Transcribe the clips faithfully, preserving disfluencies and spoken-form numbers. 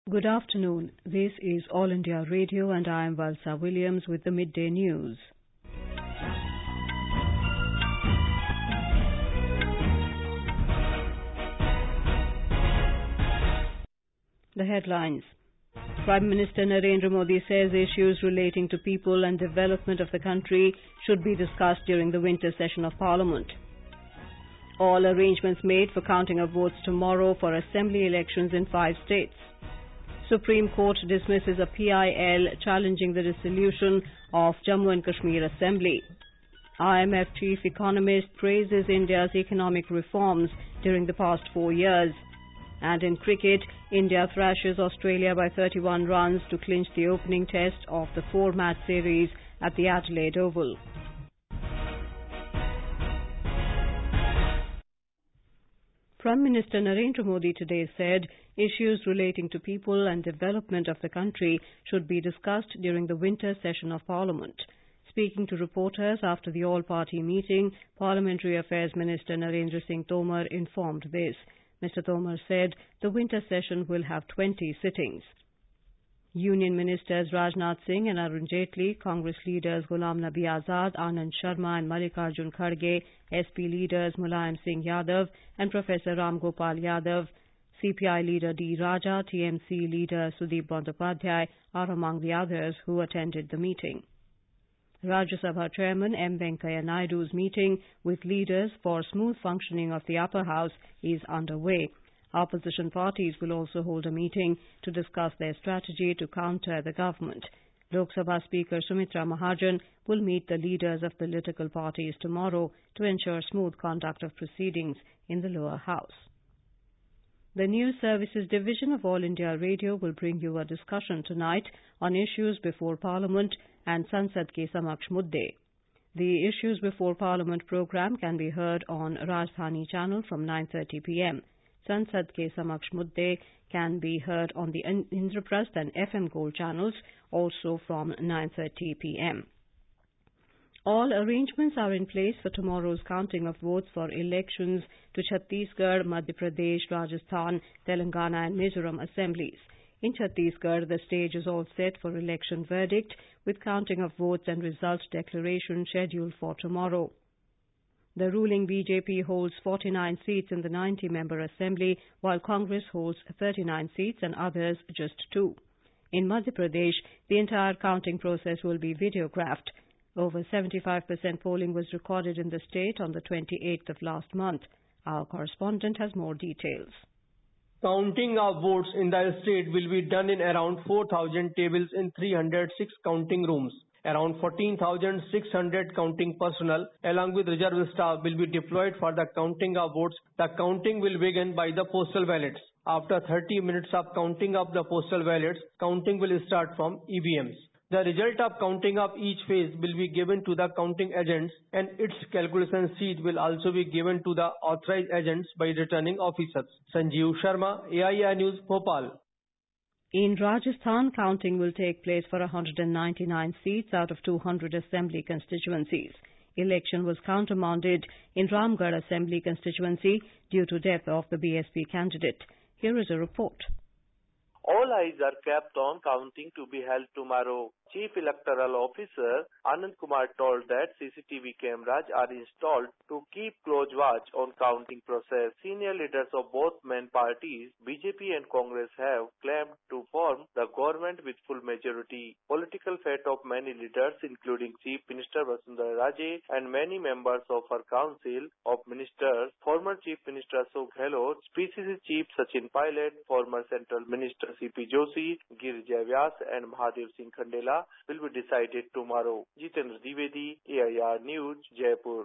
Good afternoon. This is All India Radio and I am Valsa Williams with the midday news. The headlines. Prime Minister Narendra Modi says issues relating to people and development of the country should be discussed during the winter session of Parliament. All arrangements made for counting of votes tomorrow for assembly elections in five states. Supreme Court dismisses a P I L challenging the dissolution of Jammu and Kashmir Assembly. I M F chief economist praises India's economic reforms during the past four years. And in cricket, India thrashes Australia by thirty-one runs to clinch the opening test of the four-match series at the Adelaide Oval. Prime Minister Narendra Modi today said issues relating to people and development of the country should be discussed during the winter session of Parliament. Speaking to reporters after the all-party meeting, Parliamentary Affairs Minister Narendra Singh Tomar informed this. Mister Tomar said the winter session will have twenty sittings. Union Ministers Rajnath Singh and Arun Jaitley, Congress leaders Ghulam Nabi Azad, Anand Sharma and Mallikarjun Kharge, S P leaders Mulayam Singh Yadav and Professor Ram Gopal Yadav, C P I leader D. Raja, T M C leader Sudeep Bandyopadhyay are among the others who attended the meeting. Rajya Sabha Chairman M. Venkaiah Naidu's meeting with leaders for smooth functioning of the upper house is underway. Opposition parties will also hold a meeting to discuss their strategy to counter the government. Lok Sabha Speaker Sumitra Mahajan will meet the leaders of political parties tomorrow to ensure smooth conduct of proceedings in the lower house. The News Services Division of All India Radio will bring you a discussion tonight on issues before Parliament and Sansad Ke Samaksh Mudde. The Issues Before Parliament program can be heard on Rajdhani channel from nine thirty p m Sansad Ke Samaksh Mudde can be heard on the Indraprasth and F M Gold channels also from nine thirty p m All arrangements are in place for tomorrow's counting of votes for elections to Chhattisgarh, Madhya Pradesh, Rajasthan, Telangana and Mizoram assemblies. In Chhattisgarh, the stage is all set for election verdict, with counting of votes and results declaration scheduled for tomorrow. The ruling B J P holds forty-nine seats in the ninety-member assembly, while Congress holds thirty-nine seats and others just two. In Madhya Pradesh, the entire counting process will be videographed. Over seventy-five percent polling was recorded in the state on the twenty-eighth of last month. Our correspondent has more details. Counting of votes in the state will be done in around four thousand tables in three hundred six counting rooms. Around fourteen thousand six hundred counting personnel along with reserve staff will be deployed for the counting of votes. The counting will begin by the postal ballots. After thirty minutes of counting of the postal ballots, counting will start from E V Ms. The result of counting of each phase will be given to the counting agents and its calculation sheet will also be given to the authorized agents by returning officers. Sanjeev Sharma, A I R News, Bhopal. In Rajasthan, counting will take place for one hundred ninety-nine seats out of two hundred assembly constituencies. Election was countermanded in Ramgarh Assembly constituency due to death of the B S P candidate. Here is a report. All eyes are kept on counting to be held tomorrow. Chief Electoral Officer Anand Kumar told that C C T V cameras are installed to keep close watch on counting process. Senior leaders of both main parties, B J P and Congress, have claimed to form the government with full majority. Political fate of many leaders, including Chief Minister Vasundhara Raje and many members of her Council of Ministers, former Chief Minister Ashok Gehlot, P C C Chief Sachin Pilot, former Central Minister C P Joshi, Girija Vyas and Mahadev Singh Khandela will be decided tomorrow. Jitendra Dwivedi, A I R News, Jaipur.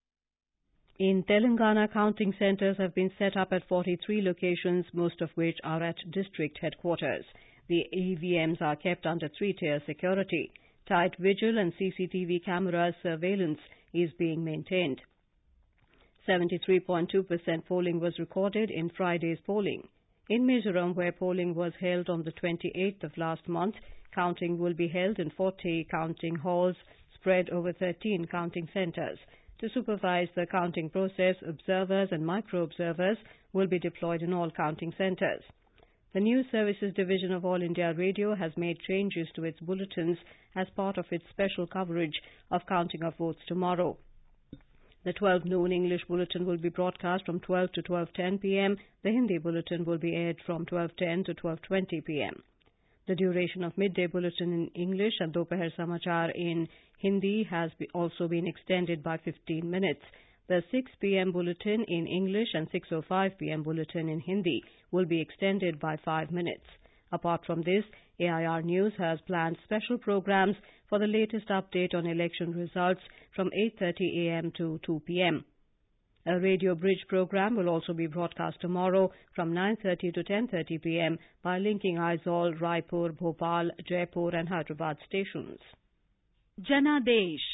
In Telangana, counting centres have been set up at forty-three locations, most of which are at district headquarters. The E V Ms are kept under three-tier security. Tight vigil and C C T V camera surveillance is being maintained. seventy-three point two percent polling was recorded in Friday's polling. In Mizoram, where polling was held on the twenty-eighth of last month, counting will be held in forty counting halls spread over thirteen counting centres. To supervise the counting process, observers and micro-observers will be deployed in all counting centres. The News Services Division of All India Radio has made changes to its bulletins as part of its special coverage of counting of votes tomorrow. The twelve noon English bulletin will be broadcast from twelve to twelve ten p m The Hindi bulletin will be aired from twelve ten to twelve twenty p m The duration of midday bulletin in English and Dopahar Samachar in Hindi has be also been extended by fifteen minutes. The six p m bulletin in English and six oh five p m bulletin in Hindi will be extended by five minutes. Apart from this, A I R News has planned special programs for the latest update on election results from eight thirty a m to two p m A Radio Bridge program will also be broadcast tomorrow from nine thirty to ten thirty p m by linking Aizawl, Raipur, Bhopal, Jaipur and Hyderabad stations. Janadesh.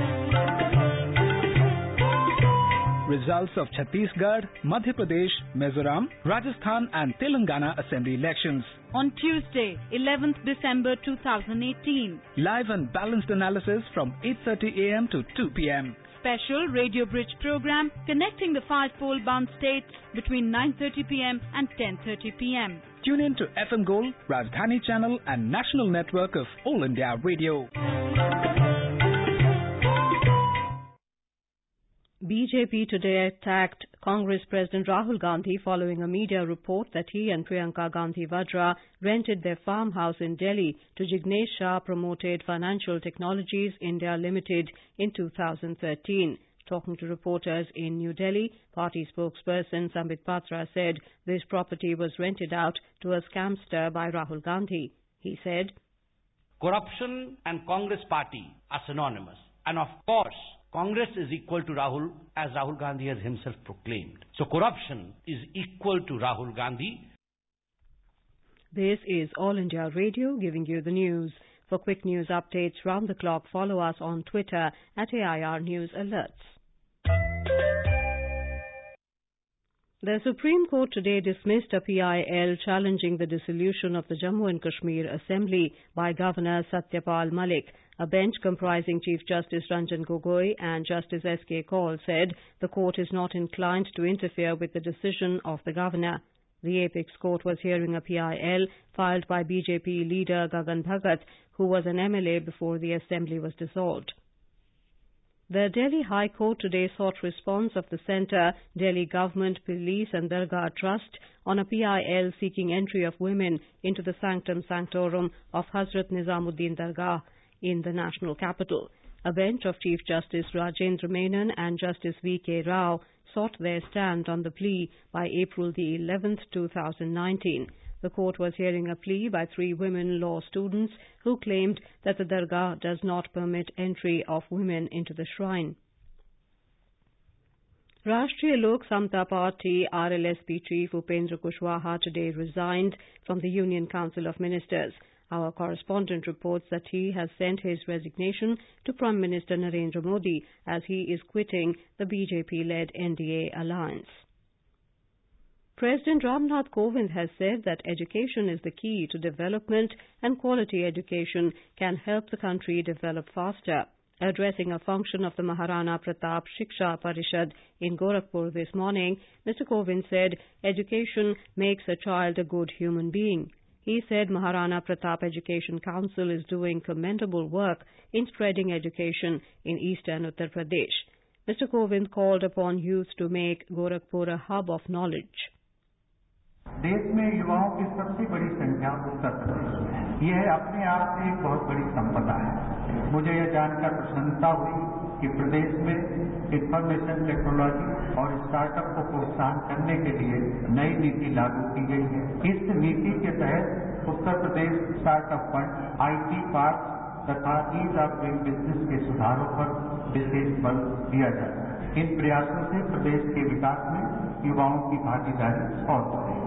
Results of Chhattisgarh, Madhya Pradesh, Mizoram, Rajasthan and Telangana Assembly elections. On Tuesday, eleventh December two thousand eighteen. Live and balanced analysis from eight thirty a m to two p m Special Radio Bridge program connecting the five poll-bound states between nine thirty p m and ten thirty p m Tune in to F M Gold, Rajdhani Channel and National Network of All India Radio. B J P today attacked Congress President Rahul Gandhi following a media report that he and Priyanka Gandhi Vadra rented their farmhouse in Delhi to Jignesh Shah Promoted Financial Technologies India Limited in two thousand thirteen. Talking to reporters in New Delhi, party spokesperson Sambit Patra said this property was rented out to a scamster by Rahul Gandhi. He said, "Corruption and Congress party are synonymous, and of course, Congress is equal to Rahul, as Rahul Gandhi has himself proclaimed. So corruption is equal to Rahul Gandhi." This is All India Radio giving you the news. For quick news updates round the clock, follow us on Twitter at A I R News Alerts. The Supreme Court today dismissed a P I L challenging the dissolution of the Jammu and Kashmir Assembly by Governor Satyapal Malik. A bench comprising Chief Justice Ranjan Gogoi and Justice S K Kaul said the court is not inclined to interfere with the decision of the governor. The Apex Court was hearing a P I L filed by B J P leader Gagan Bhagat, who was an M L A before the assembly was dissolved. The Delhi High Court today sought response of the centre, Delhi Government, Police and Dargah Trust on a P I L seeking entry of women into the sanctum sanctorum of Hazrat Nizamuddin Dargah in the national capital. A bench of Chief Justice Rajendra Menon and Justice V K Rao sought their stand on the plea by April the eleventh, two thousand nineteen. The court was hearing a plea by three women law students who claimed that the Dargah does not permit entry of women into the shrine. Rashtriya Lok Samta Party R L S P chief Upendra Kushwaha today resigned from the Union Council of Ministers. Our correspondent reports that he has sent his resignation to Prime Minister Narendra Modi as he is quitting the B J P-led N D A alliance. President Ramnath Kovind has said that education is the key to development and quality education can help the country develop faster. Addressing a function of the Maharana Pratap Shiksha Parishad in Gorakhpur this morning, Mister Kovind said education makes a child a good human being. He said Maharana Pratap Education Council is doing commendable work in spreading education in eastern Uttar Pradesh. Mister Kovind called upon youth to make Gorakhpur a hub of knowledge. देश में युवाओं की सबसे बड़ी संख्या उत्तर प्रदेश में है। यह अपने आप में एक बहुत बड़ी संपदा है। मुझे यह जानकर प्रसन्नता हुई कि प्रदेश में इंफॉर्मेशन टेक्नोलॉजी और स्टार्टअप को प्रोत्साहन करने के लिए नई नीति लागू की गई है। इस नीति के तहत Uttar Pradesh startup fund, IT park तथा ईज ऑफ डूइंग बिजनेस के सुधारों पर विशेष बल दिया जाता है। इन प्रयासों से प्रदेश के विकास में युवाओं की भागीदारी और बढ़ेगी।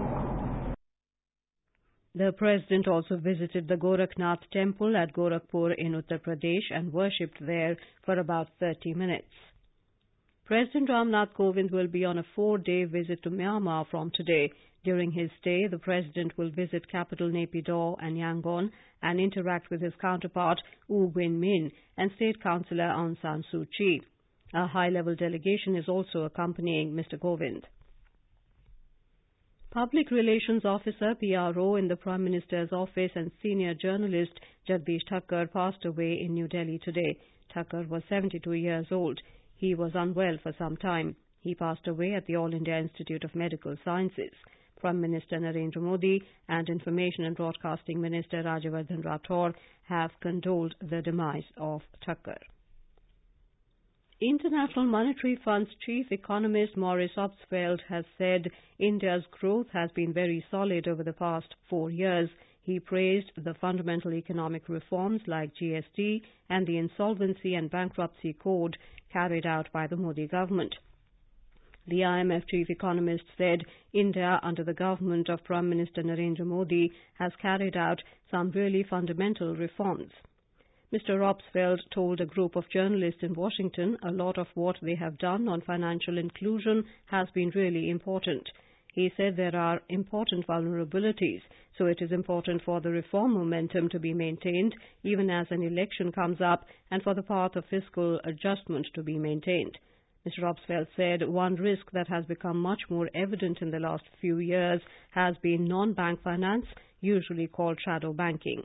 The President also visited the Gorakhnath Temple at Gorakhpur in Uttar Pradesh and worshipped there for about thirty minutes. President Ramnath Kovind will be on a four-day visit to Myanmar from today. During his stay, the President will visit capital Naypyidaw and Yangon and interact with his counterpart U Win Min and State Councillor Aung San Suu Kyi. A high-level delegation is also accompanying Mister Kovind. Public Relations Officer P R O in the Prime Minister's office and senior journalist Jagdish Thakkar passed away in New Delhi today. Thakkar was seventy-two years old. He was unwell for some time. He passed away at the All India Institute of Medical Sciences. Prime Minister Narendra Modi and Information and Broadcasting Minister Rajyavardhan Rathore have condoled the demise of Thakkar. International Monetary Fund's chief economist Maurice Obstfeld has said India's growth has been very solid over the past four years. He praised the fundamental economic reforms like G S T and the Insolvency and Bankruptcy Code carried out by the Modi government. The I M F chief economist said India, under the government of Prime Minister Narendra Modi, has carried out some really fundamental reforms. Mister Obstfeld told a group of journalists in Washington a lot of what they have done on financial inclusion has been really important. He said there are important vulnerabilities, so it is important for the reform momentum to be maintained even as an election comes up and for the path of fiscal adjustment to be maintained. Mister Obstfeld said one risk that has become much more evident in the last few years has been non-bank finance, usually called shadow banking.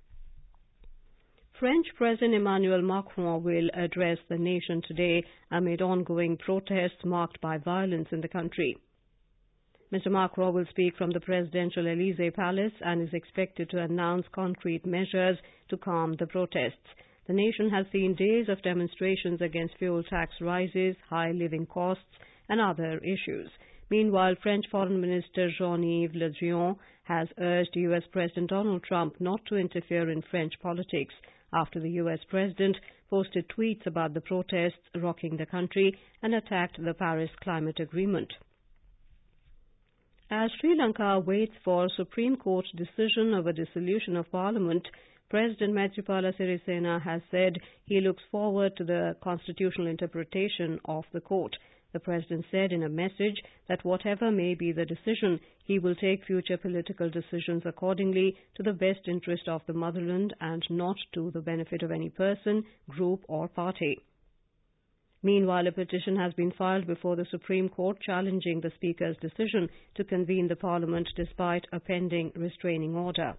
French President Emmanuel Macron will address the nation today amid ongoing protests marked by violence in the country. Mister Macron will speak from the presidential Élysée Palace and is expected to announce concrete measures to calm the protests. The nation has seen days of demonstrations against fuel tax rises, high living costs, and other issues. Meanwhile, French Foreign Minister Jean-Yves Le Drian has urged U S President Donald Trump not to interfere in French politics after the U S president posted tweets about the protests rocking the country and attacked the Paris Climate Agreement. As Sri Lanka waits for Supreme Court decision over dissolution of Parliament, President Maithripala Sirisena has said he looks forward to the constitutional interpretation of the court. The President said in a message that whatever may be the decision, he will take future political decisions accordingly to the best interest of the motherland and not to the benefit of any person, group or party. Meanwhile, a petition has been filed before the Supreme Court challenging the Speaker's decision to convene the Parliament despite a pending restraining order.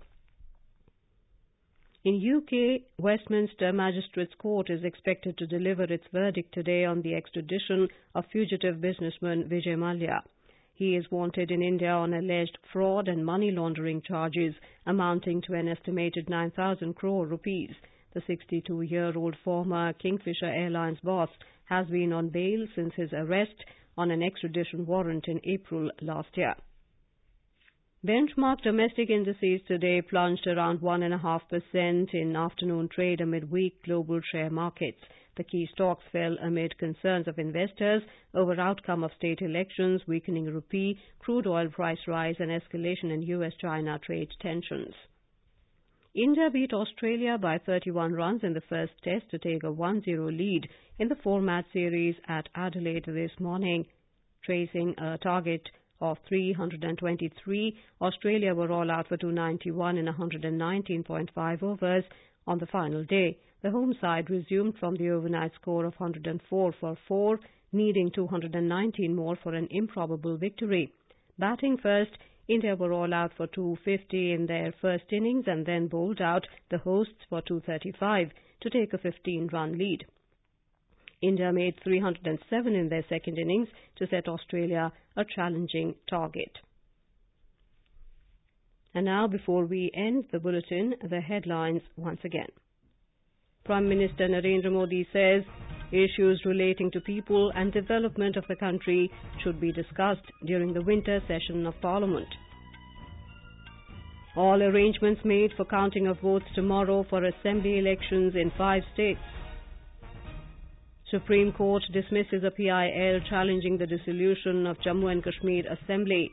In U K, Westminster Magistrates Court is expected to deliver its verdict today on the extradition of fugitive businessman Vijay Mallya. He is wanted in India on alleged fraud and money laundering charges amounting to an estimated nine thousand crore rupees. The sixty-two-year-old former Kingfisher Airlines boss has been on bail since his arrest on an extradition warrant in April last year. Benchmark domestic indices today plunged around one point five percent in afternoon trade amid weak global share markets. The key stocks fell amid concerns of investors over outcome of state elections, weakening rupee, crude oil price rise and escalation in U S China trade tensions. India beat Australia by thirty-one runs in the first test to take a one zero lead in the four-match series at Adelaide this morning. Tracing a target of three hundred twenty-three, Australia were all out for two ninety-one in one hundred nineteen point five overs on the final day. The home side resumed from the overnight score of one hundred four for four, needing two hundred nineteen more for an improbable victory. Batting first, India were all out for two fifty in their first innings and then bowled out the hosts for two thirty-five to take a fifteen-run lead. India made three hundred seven in their second innings to set Australia a challenging target. And now, before we end the bulletin, the headlines once again. Prime Minister Narendra Modi says issues relating to people and development of the country should be discussed during the winter session of Parliament. All arrangements made for counting of votes tomorrow for assembly elections in five states. Supreme Court dismisses a P I L challenging the dissolution of Jammu and Kashmir Assembly.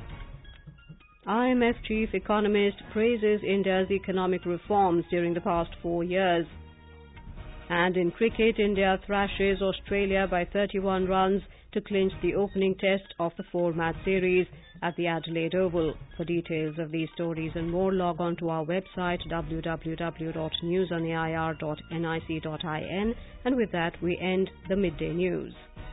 I M F chief economist praises India's economic reforms during the past four years. And in cricket, India thrashes Australia by thirty-one runs to clinch the opening test of the four-match series at the Adelaide Oval. For details of these stories and more, log on to our website w w w dot news on air dot nic dot in. And with that, we end the midday news.